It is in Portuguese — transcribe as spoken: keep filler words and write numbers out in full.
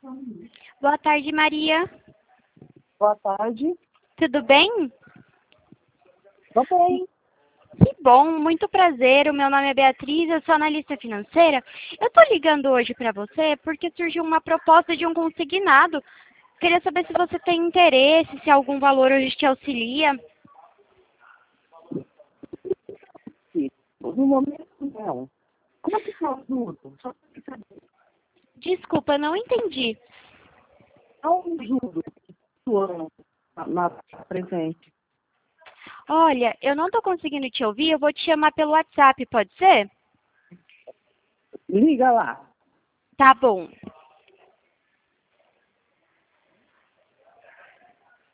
Boa tarde, Maria. Boa tarde. Tudo bem? Tô bem. Que bom, muito prazer. O meu nome é Beatriz, eu sou analista financeira. Eu estou ligando hoje para você porque surgiu uma proposta de um consignado. Queria saber se você tem interesse, se algum valor hoje te auxilia. Sim. No momento, não. Como é que eu ajudo? Só para saber. Desculpa, não entendi. Qual o juro do ano na, na presente? Olha, eu não estou conseguindo te ouvir, eu vou te chamar pelo WhatsApp, pode ser? Liga lá. Tá bom.